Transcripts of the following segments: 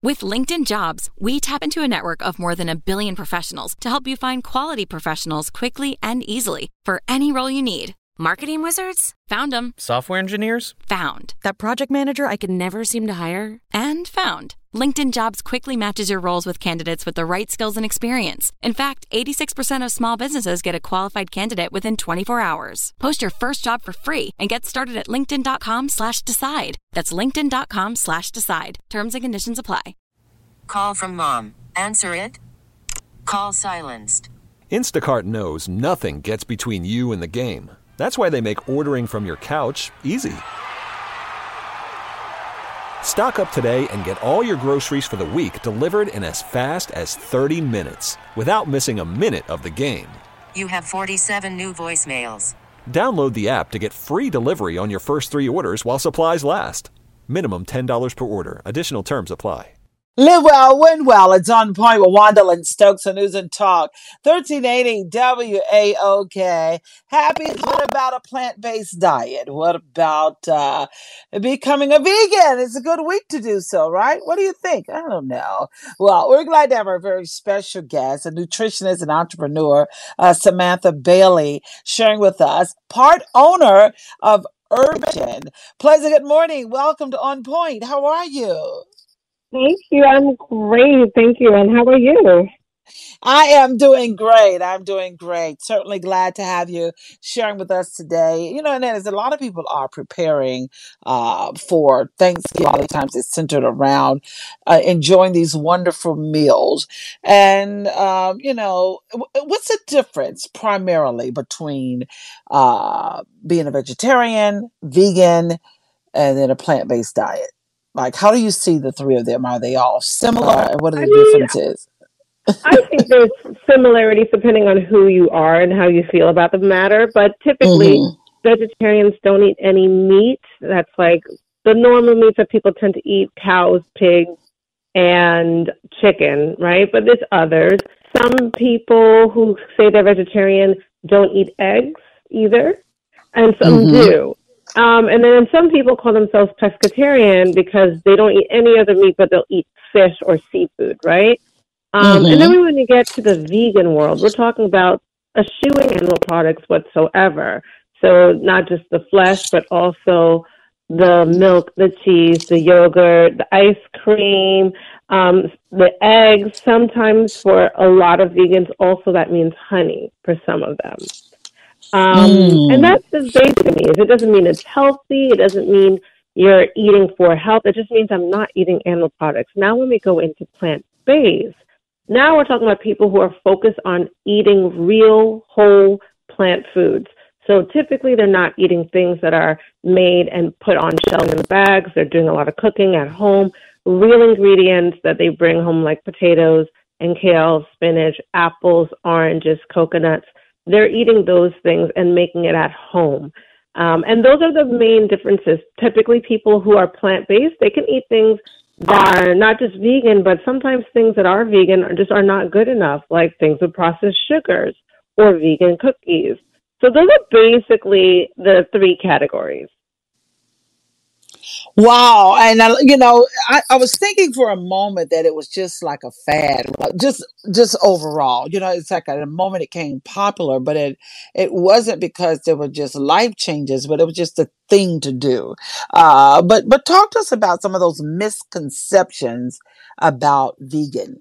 With LinkedIn Jobs, we tap into a network of more than 1 billion professionals to help you find quality professionals quickly and easily for any role you need. Marketing wizards? Found them. Software engineers? Found. That project manager I could never seem to hire? And found. LinkedIn Jobs quickly matches your roles with candidates with the right skills and experience. In fact, 86% of small businesses get a qualified candidate within 24 hours. Post your first job for free and get started at linkedin.com/decide. That's linkedin.com/decide. Terms and conditions apply. Call from mom. Answer it. Call silenced. Instacart knows nothing gets between you and the game. That's why they make ordering from your couch easy. Stock up today and get all your groceries for the week delivered in as fast as 30 minutes without missing a minute of the game. You have 47 new voicemails. Download the app to get free delivery on your first 3 orders while supplies last. Minimum $10 per order. Additional terms apply. Live well, win well. It's On Point with Wanda Stokes on News and Talk. 1380 WAOK. Happy. What about a plant-based diet? What about becoming a vegan? It's a good week to do so, right? What do you think? I don't know. Well, we're glad to have our very special guest, a nutritionist and entrepreneur, Samantha Bailey, sharing with us, part owner of Urban. Pleasant good morning. Welcome to On Point. How are you? Thank you. I'm great. Thank you. And how are you? I am doing great. I'm doing great. Certainly glad to have you sharing with us today. You know, and as a lot of people are preparing for Thanksgiving, a lot of times it's centered around enjoying these wonderful meals. And, you know, what's the difference primarily between being a vegetarian, vegan, and then a plant-based diet? Like, how do you see the three of them? Are they all similar? And what are the differences? I think there's similarities depending on who you are and how you feel about the matter. But typically, vegetarians don't eat any meat. That's like the normal meats that people tend to eat: cows, pigs, and chicken, right? But there's others. Some people who say they're vegetarian don't eat eggs either, and some do. And then some people call themselves pescatarian because they don't eat any other meat, but they'll eat fish or seafood, right? And then when you get to the vegan world, we're talking about eschewing animal products whatsoever. So not just the flesh, but also the milk, the cheese, the yogurt, the ice cream, the eggs. Sometimes for a lot of vegans, also that means honey for some of them. And that's just basically means. It doesn't mean it's healthy. It doesn't mean you're eating for health. It just means I'm not eating animal products. Now when we go into plant-based, now we're talking about people who are focused on eating real, whole plant foods. So typically they're not eating things that are made and put on shelves in bags. They're doing a lot of cooking at home, real ingredients that they bring home like potatoes and kale, spinach, apples, oranges, coconuts. They're eating those things and making it at home. And those are the main differences. Typically people who are plant-based, they can eat things that are not just vegan, but sometimes things that are vegan are not good enough, like things with processed sugars or vegan cookies. So those are basically the three categories. Wow. And, you know, I was thinking for a moment that it was just like a fad, just overall. You know, it's like at a moment it became popular, but it wasn't because there were just life changes, but it was just a thing to do. But talk to us about some of those misconceptions about vegan.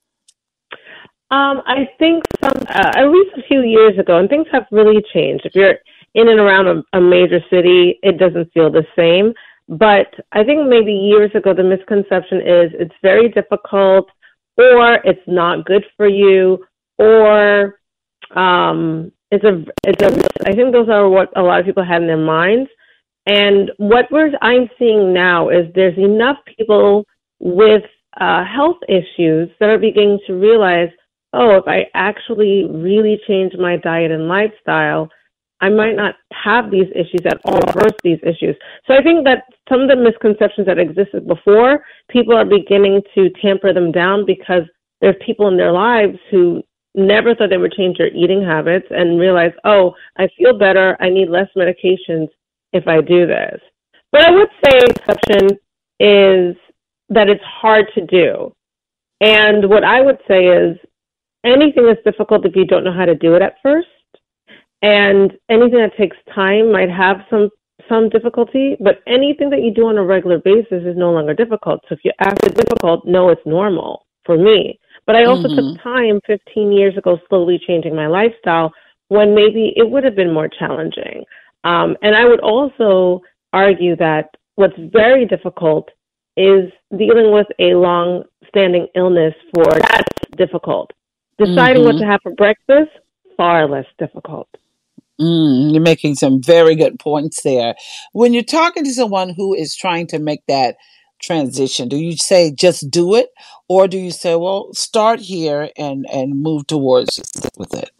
I think at least a few years ago, and things have really changed. If you're in and around a major city, it doesn't feel the same. But I think maybe years ago, the misconception is it's very difficult, or it's not good for you, or it's a. I think those are what a lot of people had in their minds. And what I'm seeing now is there's enough people with health issues that are beginning to realize, oh, if I actually really change my diet and lifestyle, I might not have these issues at all, reverse these issues. So I think that some of the misconceptions that existed before, people are beginning to tamper them down because there's people in their lives who never thought they would change their eating habits and realize, oh, I feel better, I need less medications if I do this. But I would say exception is that it's hard to do. And what I would say is anything is difficult if you don't know how to do it at first. And anything that takes time might have some difficulty, but anything that you do on a regular basis is no longer difficult. So if you ask it difficult, no, it's normal for me. But I also took time 15 years ago slowly changing my lifestyle when maybe it would have been more challenging. And I would also argue that what's very difficult is dealing with a long-standing illness that's difficult. Deciding what to have for breakfast, far less difficult. You're making some very good points there. When you're talking to someone who is trying to make that transition, do you say just do it, or do you say, well, start here and move towards with it?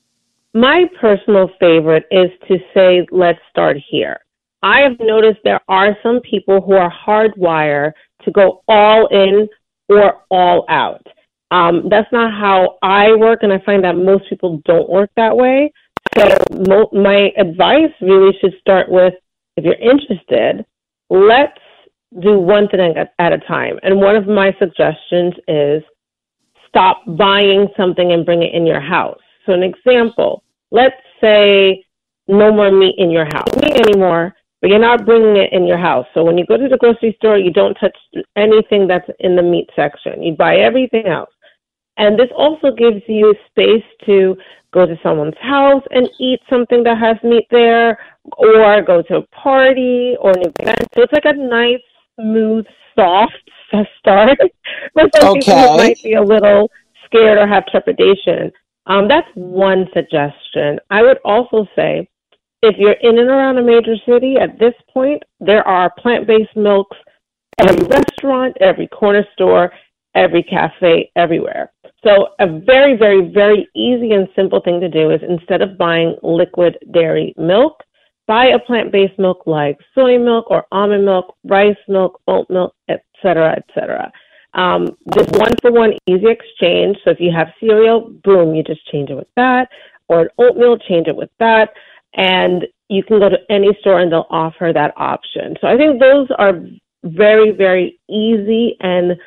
My personal favorite is to say, let's start here. I have noticed there are some people who are hardwired to go all in or all out. That's not how I work, and I find that most people don't work that way. So my advice really should start with, if you're interested, let's do one thing at a time. And one of my suggestions is stop buying something and bring it in your house. So an example, let's say no more meat in your house. Meat anymore, but you're not bringing it in your house. So when you go to the grocery store, you don't touch anything that's in the meat section. You buy everything else. And this also gives you space to go to someone's house and eat something that has meat there, or go to a party or an event. So it's like a nice, smooth, soft start. But some people might be a little scared or have trepidation. That's one suggestion. I would also say, if you're in and around a major city at this point, there are plant-based milks every restaurant, every corner store, every cafe, everywhere. So a very, very, very easy and simple thing to do is, instead of buying liquid dairy milk, buy a plant-based milk like soy milk or almond milk, rice milk, oat milk, etc., etc. Just one-for-one easy exchange. So if you have cereal, boom, you just change it with that. Or oatmeal, change it with that. And you can go to any store and they'll offer that option. So I think those are very, very easy and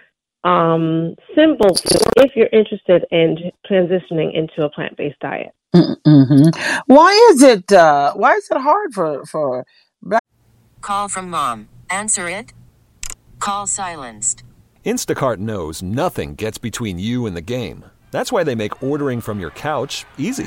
simple if you're interested in transitioning into a plant-based diet. Why is it hard for Call from mom. Answer it. Call silenced. Instacart knows nothing gets between you and the game. That's why they make ordering from your couch easy.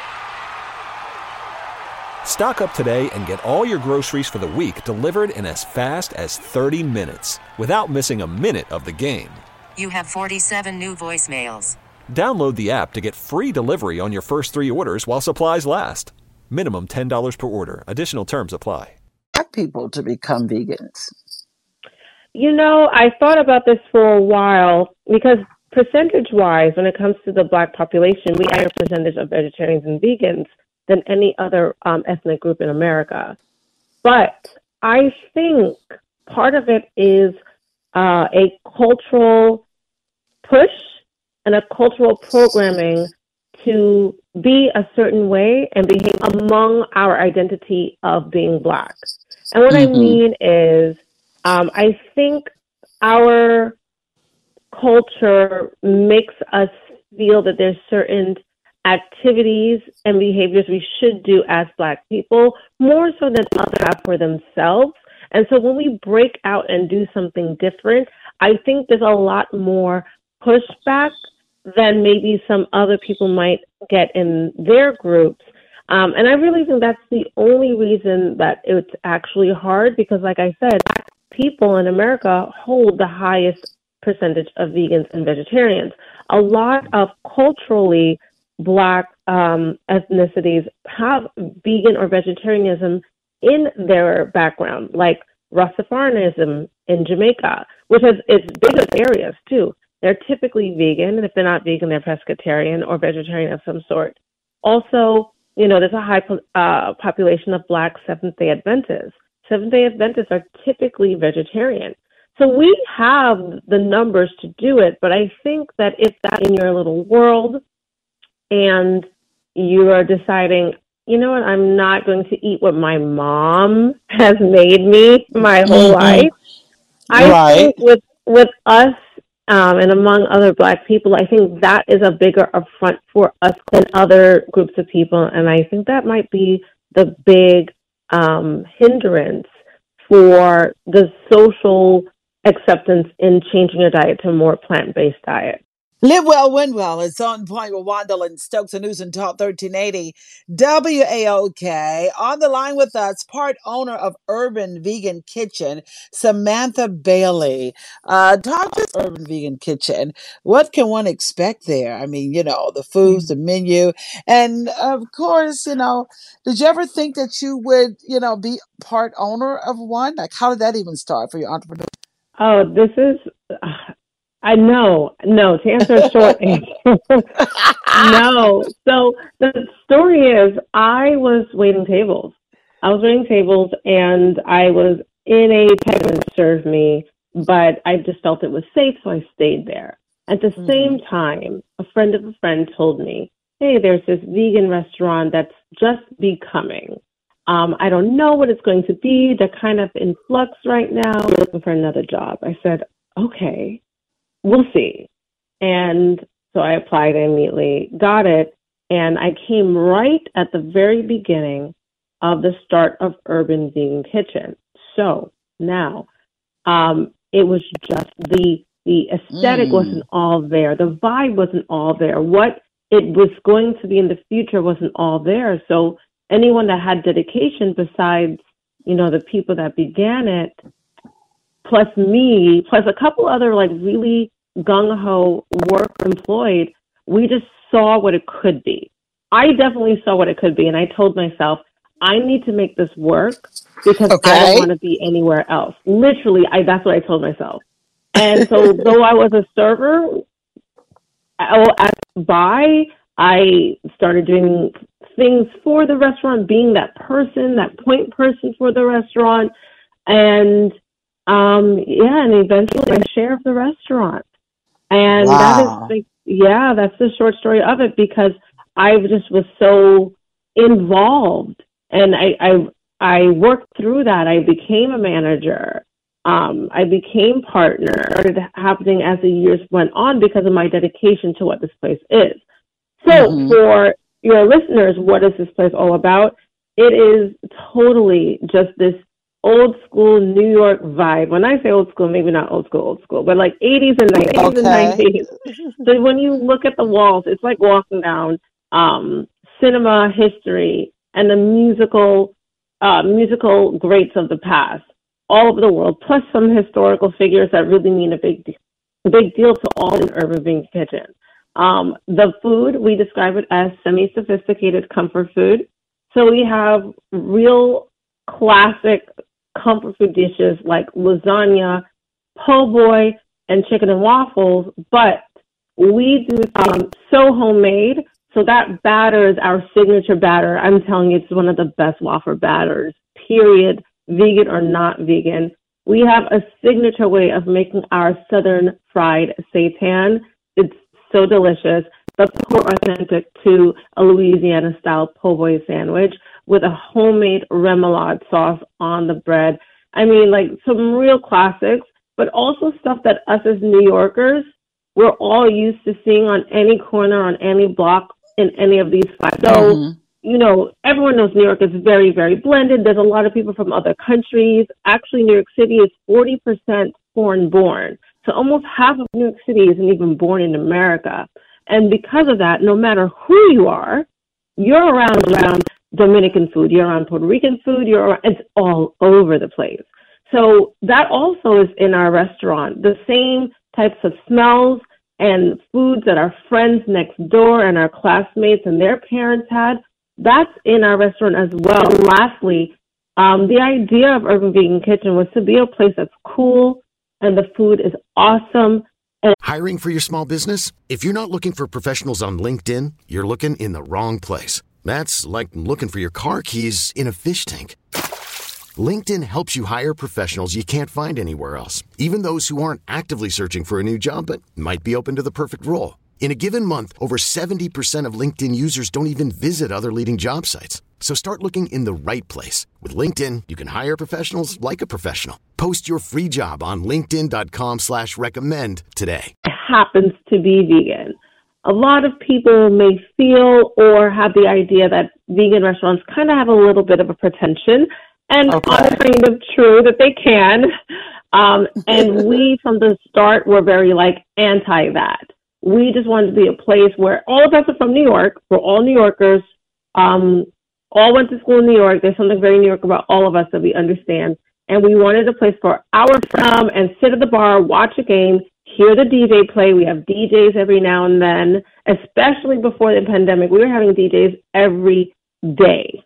Stock up today and get all your groceries for the week delivered in as fast as 30 minutes without missing a minute of the game. You have 47 new voicemails. Download the app to get free delivery on your first 3 orders while supplies last. Minimum $10 per order. Additional terms apply. Black people to become vegans? You know, I thought about this for a while because percentage-wise, when it comes to the Black population, we have a higher percentage of vegetarians and vegans than any other ethnic group in America. But I think part of it is a cultural push and a cultural programming to be a certain way and behave among our identity of being Black. And what I mean is, I think our culture makes us feel that there's certain activities and behaviors we should do as Black people, more so than others have for themselves. And so when we break out and do something different, I think there's a lot more pushback than maybe some other people might get in their groups. And I really think that's the only reason that it's actually hard, because like I said, people in America hold the highest percentage of vegans and vegetarians. A lot of culturally Black ethnicities have vegan or vegetarianism in their background, like Rastafarianism in Jamaica, which has its biggest areas too. They're typically vegan, and if they're not vegan, they're pescatarian or vegetarian of some sort. Also, you know, there's a high population of Black Seventh-day Adventists. Seventh-day Adventists are typically vegetarian. So we have the numbers to do it, but I think that if that in your little world and you are deciding, you know what, I'm not going to eat what my mom has made me my whole life. I think with with us and among other Black people, I think that is a bigger affront for us than other groups of people. And I think that might be the big hindrance for the social acceptance in changing your diet to a more plant-based diet. Live Well, Win Well. It's on point with Wanda and Stokes and News and Talk 1380 WAOK. On the line with us, part owner of Urban Vegan Kitchen, Samantha Bailey. Talk to us, Urban Vegan Kitchen. What can one expect there? I mean, the foods, the menu, and of course, did you ever think that you would, be part owner of one? Like, how did that even start for your entrepreneur? Oh, this is... No, to answer a short answer, no. So the story is I was waiting tables. And I was in a tent that served me, but I just felt it was safe, so I stayed there. At the same time, a friend of a friend told me, hey, there's this vegan restaurant that's just becoming. I don't know what it's going to be. They're kind of in flux right now. We're looking for another job. I said, okay. We'll see. And so I applied immediately, got it, and I came right at the very beginning of the start of Urban Vegan Kitchen. So now it was just the aesthetic wasn't all there. The vibe wasn't all there. What it was going to be in the future wasn't all there. So anyone that had dedication besides, the people that began it, plus me, plus a couple other really gung-ho work employed, we just saw what it could be. I definitely saw what it could be, and I told myself, I need to make this work because I don't want to be anywhere else. Literally, that's what I told myself. And so though I was a server at Bai, I started doing things for the restaurant, being that person, that point person for the restaurant, and and eventually I share of the restaurant. And wow. That's the short story of it, because I just was so involved, and I worked through that. I became a manager. I became partner. It started happening as the years went on because of my dedication to what this place is. So for your listeners, what is this place all about? It is totally just this old school New York vibe. When I say old school, maybe not old school, but like 80s and 90s. So when you look at the walls, it's like walking down cinema history and the musical greats of the past all over the world, plus some historical figures that really mean a big deal to all in Urban Vegan Kitchen. The food, we describe it as semi-sophisticated comfort food. So we have real classic comfort food dishes like lasagna, po' boy, and chicken and waffles, but we do so homemade. So that batter is our signature batter. I'm telling you, it's one of the best waffle batters, period, vegan or not vegan. We have a signature way of making our southern fried seitan. It's so delicious. That's more authentic to a Louisiana-style po' boy sandwich with a homemade remoulade sauce on the bread. I mean, like some real classics, but also stuff that us as New Yorkers, we're all used to seeing on any corner, on any block, in any of these spots. So, everyone knows New York is very, very blended. There's a lot of people from other countries. Actually, New York City is 40% foreign-born. So almost half of New York City isn't even born in America. And because of that, no matter who you are, you're around Dominican food, you're around Puerto Rican food, it's all over the place. So that also is in our restaurant. The same types of smells and foods that our friends next door and our classmates and their parents had, that's in our restaurant as well. And lastly, the idea of Urban Vegan Kitchen was to be a place that's cool and the food is awesome. Hiring for your small business? If you're not looking for professionals on LinkedIn, you're looking in the wrong place. That's like looking for your car keys in a fish tank. LinkedIn helps you hire professionals you can't find anywhere else, even those who aren't actively searching for a new job but might be open to the perfect role. In a given month, over 70% of LinkedIn users don't even visit other leading job sites. So start looking in the right place. With LinkedIn, you can hire professionals like a professional. Post your free job on linkedin.com/recommend today. Happens to be vegan. A lot of people may feel or have the idea that vegan restaurants kind of have a little bit of a pretension, and honestly, kind of true that they can. And we, from the start, were very anti that. We just wanted to be a place where all of us are from New York. We're all New Yorkers. All went to school in New York. There's something very New York about all of us that we understand. And we wanted a place for our from and sit at the bar, watch a game, hear the DJ play. We have DJs every now and then, especially before the pandemic. We were having DJs every day.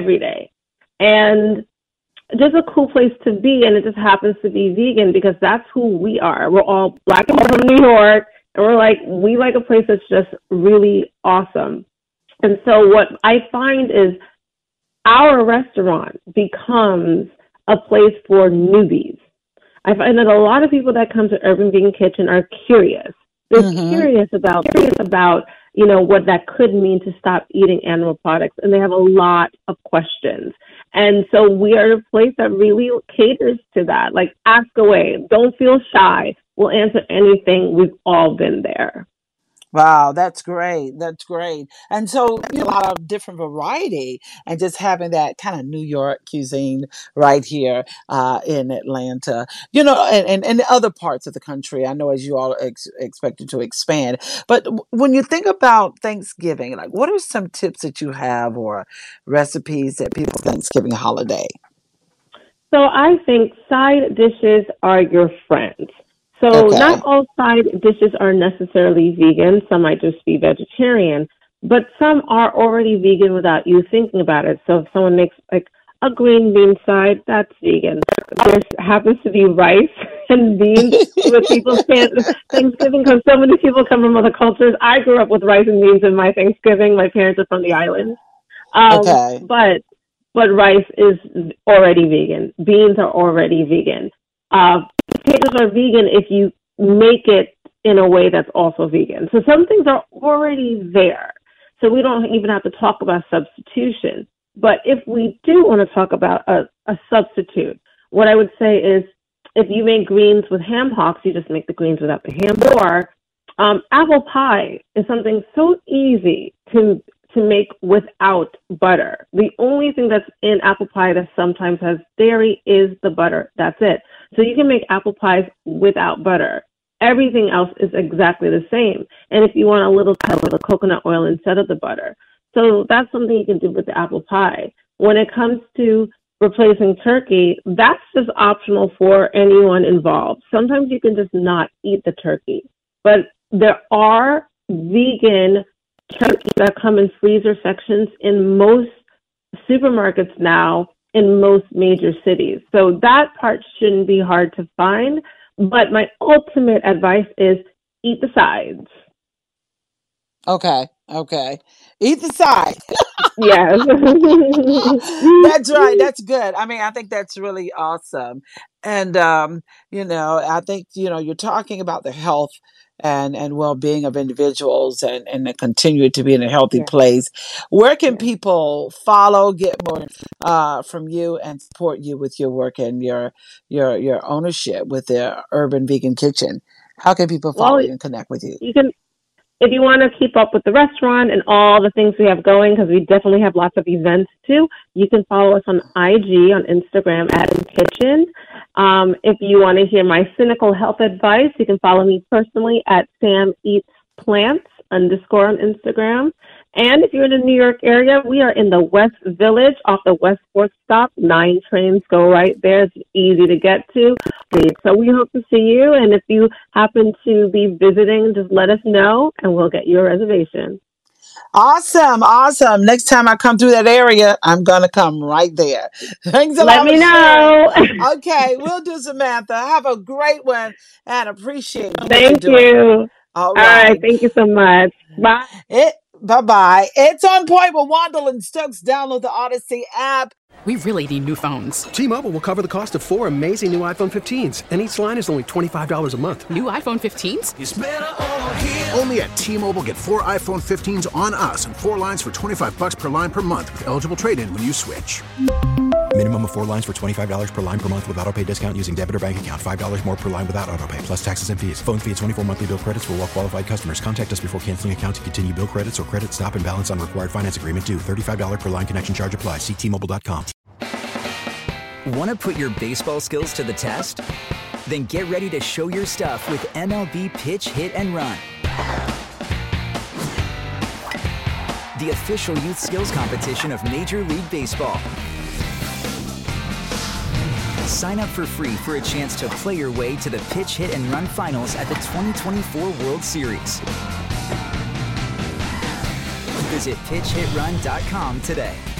And just a cool place to be. And it just happens to be vegan because that's who we are. We're all Black and from New York. And we like a place that's just really awesome. And so what I find is our restaurant becomes a place for newbies. I find that a lot of people that come to Urban Vegan Kitchen are curious. They're curious about, what that could mean to stop eating animal products. And they have a lot of questions. And so we are a place that really caters to that. Ask away. Don't feel shy. We'll answer anything. We've all been there. Wow, that's great. That's great. And so a lot of different variety and just having that kind of New York cuisine right here in Atlanta, and other parts of the country. I know as you all expected to expand. But when you think about Thanksgiving, what are some tips that you have or recipes that people Thanksgiving holiday? So I think side dishes are your friends. So not all side dishes are necessarily vegan. Some might just be vegetarian, but some are already vegan without you thinking about it. So if someone makes a green bean side, that's vegan. There happens to be rice and beans with people's Thanksgiving because so many people come from other cultures. I grew up with rice and beans in my Thanksgiving. My parents are from the islands. But rice is already vegan. Beans are already vegan. Potatoes are vegan if you make it in a way that's also vegan. So some things are already there. So we don't even have to talk about substitution. But if we do want to talk about a substitute, what I would say is if you make greens with ham hocks, you just make the greens without the ham. Or apple pie is something so easy to make without butter. The only thing that's in apple pie that sometimes has dairy is the butter. That's it. So you can make apple pies without butter. Everything else is exactly the same. And if you want a little touch of the coconut oil instead of the butter. So that's something you can do with the apple pie. When it comes to replacing turkey, that's just optional for anyone involved. Sometimes you can just not eat the turkey. But there are vegan turkeys that come in freezer sections in most supermarkets now in most major cities. So that part shouldn't be hard to find. But my ultimate advice is eat the sides. Okay. Eat the sides. Yes. That's right. That's good. I mean, I think that's really awesome. And, I think, you're talking about the health and well-being of individuals and to continue to be in a healthy place. Where can people follow, get more from you and support you with your work and your ownership with the Urban Vegan Kitchen? How can people follow you and connect with you? You can, if you want to keep up with the restaurant and all the things we have going, because we definitely have lots of events too, you can follow us on IG, on Instagram at Kitchen. If you want to hear my cynical health advice, you can follow me personally at Sam Eats Plants _ on Instagram. And if you're in the New York area, we are in the West Village off the West 4th stop. 9 trains go right there. It's easy to get to. So we hope to see you. And if you happen to be visiting, just let us know and we'll get you a reservation. Awesome. Next time I come through that area, I'm going to come right there. Thanks a lot. Let me know. Okay, we'll do, Samantha. Have a great one and appreciate you. Thank you. All right. Thank you so much. Bye. Bye-bye. It's On Point with Wandel and Stokes. Download the Odyssey app. We really need new phones. T-Mobile will cover the cost of 4 amazing new iPhone 15s, and each line is only $25 a month. New iPhone 15s? It's better over here. Only at T-Mobile, get 4 iPhone 15s on us and 4 lines for $25 per line per month with eligible trade-in when you switch. Minimum of 4 lines for $25 per line per month with autopay discount using debit or bank account. $5 more per line without autopay, plus taxes and fees. Phone fee at 24 monthly bill credits for well-qualified customers. Contact us before canceling account to continue bill credits or credit stop and balance on required finance agreement due. $35 per line connection charge applies. See T-Mobile.com. Want to put your baseball skills to the test? Then get ready to show your stuff with MLB Pitch, Hit, and Run. The official youth skills competition of Major League Baseball. Sign up for free for a chance to play your way to the Pitch, Hit, and Run finals at the 2024 World Series. Visit PitchHitRun.com today.